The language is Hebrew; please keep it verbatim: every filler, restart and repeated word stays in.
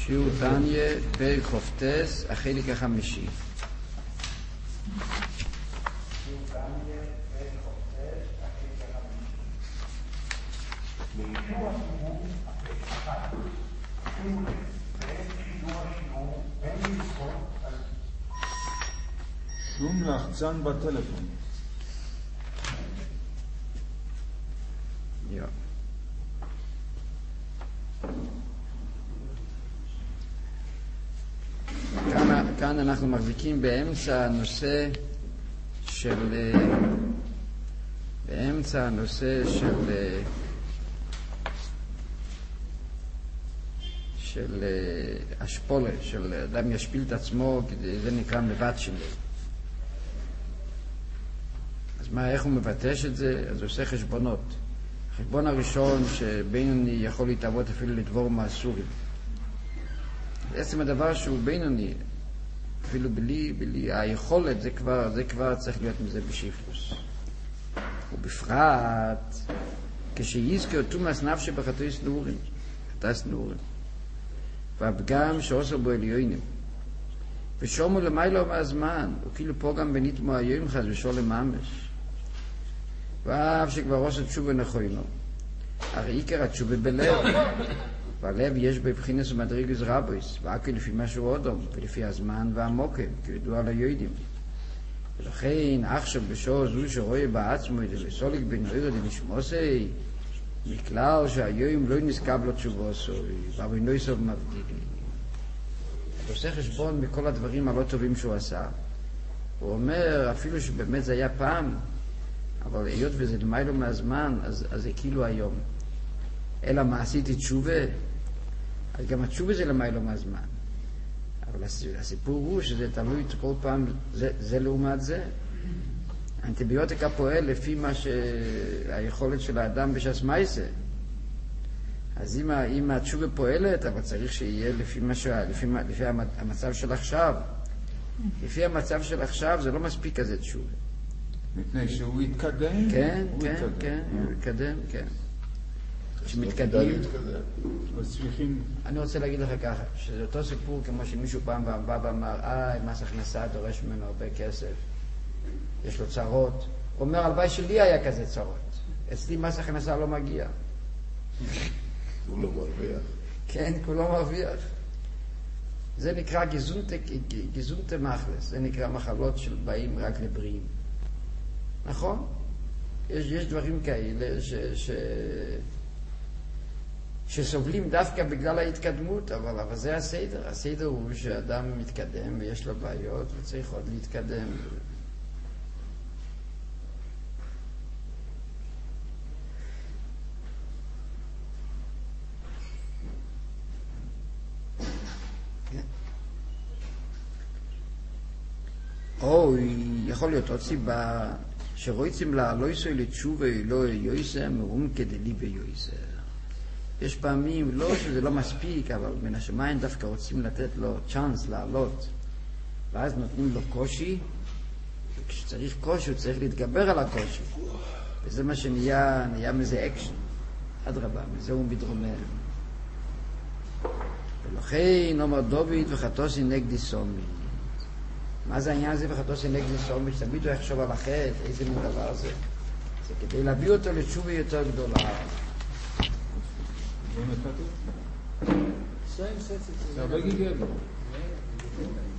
שיעור תניה, פרק חופטס, החלק החמישי. שום לחצן בטלפון. יו. כאן, כאן אנחנו מחזיקים באמצע הנושא של באמצע הנושא של של השפולה, של אדם ישפיל את עצמו, זה נקרא מבט שלי. אז מה, איך הוא מבטש את זה? אז הוא עושה חשבונות. החשבון הראשון שבינוני יכול להתעבוד אפילו לדבור מהסורים. בעצם הדבר שהוא בינוני, אפילו בלי, בלי היכולת, זה כבר, זה כבר צריך להיות מזה בשיפוס. ובפרט, כשיזכר תומאס נפשי בחטאי נעורים, חטאי נעורים, והפגם שעושה בו עליונים, ושומו למיילו מהזמן, וכאילו פה גם בניתמו היום חז ושולם ממש. ואף שכבר עושה תשובה נכוינו, הרי עיקר התשובה בלב, והלב יש בבחינס ומדרגס רבויס, והכל לפי משהו אודום, ולפי הזמן והמוקם, כידוע ליהודים. ולכן, עכשיו בשור זו שרואה בעצמו את זה, לסוליק בן עיר דנשמוסי, מכלל שהיום לא נזכב לו תשובו סוי, אבל לא יסוב מבדיל. הוא עושה חשבון מכל הדברים הלא טובים שהוא עשה. הוא אומר, אפילו שבאמת זה היה פעם, אבל היות וזה למיילו מהזמן, אז, אז זה כאילו היום. אלא מה עשיתי תשובה? אז גם התשובה זה למיילו מהזמן. אבל הסיפור הוא שזה תלוי כל פעם, זה, זה לעומת זה. האנטיביוטיקה פועל לפי מה שהיכולת של האדם בשעס מייסה. אז אם, אם התשובה פועלת, אבל צריך שיהיה לפי, משהו, לפי, לפי המצב של עכשיו. לפי המצב של עכשיו זה לא מספיק כזה תשובה. מפני שהוא יתקדם? כן, הוא כן, יתקדם. כן, הוא יתקדם, כן. שמתקדמים. אני רוצה להגיד לך ככה, שזה אותו סיפור כמו שמישהו פעם בא ואמר, אה, מס הכנסה דורש ממנו הרבה כסף, יש לו צרות. הוא אומר, הלוואי שלי היה כזה צרות. אצלי מס הכנסה לא מגיע. הוא לא מרוויח. כן, הוא לא מרוויח. זה נקרא גזונטה מחלס, זה נקרא מחלות של באים רק לבריאים. נכון? יש, יש דברים כאלה ש, ש, שסובלים דווקא בגלל ההתקדמות, אבל, אבל זה הסדר. הסדר הוא שאדם מתקדם ויש לו בעיות וצריך עוד להתקדם. או יכול להיות עוד סיבה שרויצים לה לא יסוי לתשובה לא יויסר מרום כדלי ביויסר. יש פעמים לא שזה לא מספיק, אבל מן השמיים דווקא רוצים לתת לו צ'אנס לעלות, ואז נותנים לו קושי, וכשצריך קושי הוא צריך להתגבר על הקושי, וזה מה שנהיה נהיה מזה אקשן. אדרבה, מזה הוא מתרומם. ולכן אומר דוד וחטוסי נגדי סומי. מה זה העניין הזה וחטוסי נגדי סומי? שתמיד הוא יחשוב על החטא, איזה מין דבר זה? זה כדי להביא אותו לתשובה יותר גדולה. זה הרבה גיגל.